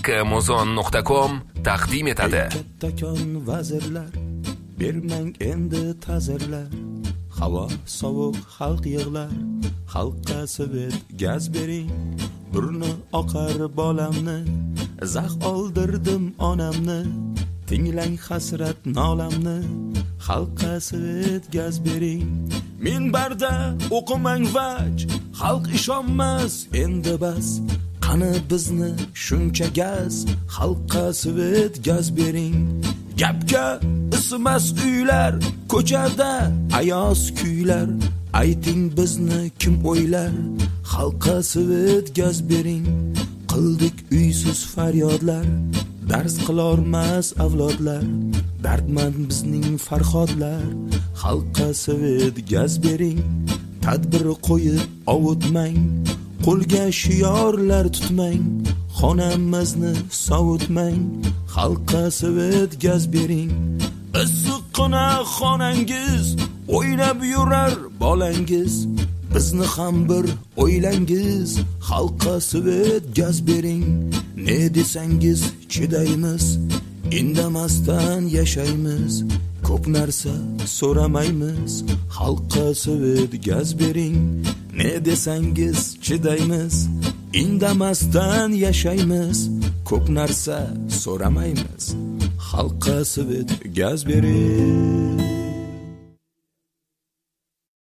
haqqimuzon.com taqdim etadi. Kattakon vazirlar, bermang endi ta'zirlar. Havo sovuq, xalq yig'lar, xalqqa svet gaz bering. Burni oqar bolamni, zax oldirdim onamni. Tinglang hasrat nolamni, xalqqa svet gaz bering. Minbarda o'qimang vaj, xalq ishonmas endi bas. Qani bizni shuncha gaz, xalqqa svet gaz bering. Gapga ismas uylar, ko'chada ayoz kuylar. Ayting bizni kim o'ylar, xalqqa svet gaz bering. Qildik uysiz faryodlar, dars qilormas avlodlar. Dardmand bizning farhodlar, xalqqa svet gaz bering. Tadbir qo'yib ovutmang, qo'lga shiyorlar tutmang. Xonamizni sovutmang, xalqqa svet gaz bering. Issiqqina xonangiz, o'ynab yurar bolangiz. Bizni ham bir o'ylangiz, xalqqa svet gaz bering. Ne desangiz chidaymiz, indamasdan yashaymiz. Ko'p narsa so'ramaymiz, xalqqa svet gaz bering. Ne desangiz chidaymiz, indamasdan yashaymiz. Ko'p narsa so'ramaymiz, xalqqa svet gaz bering.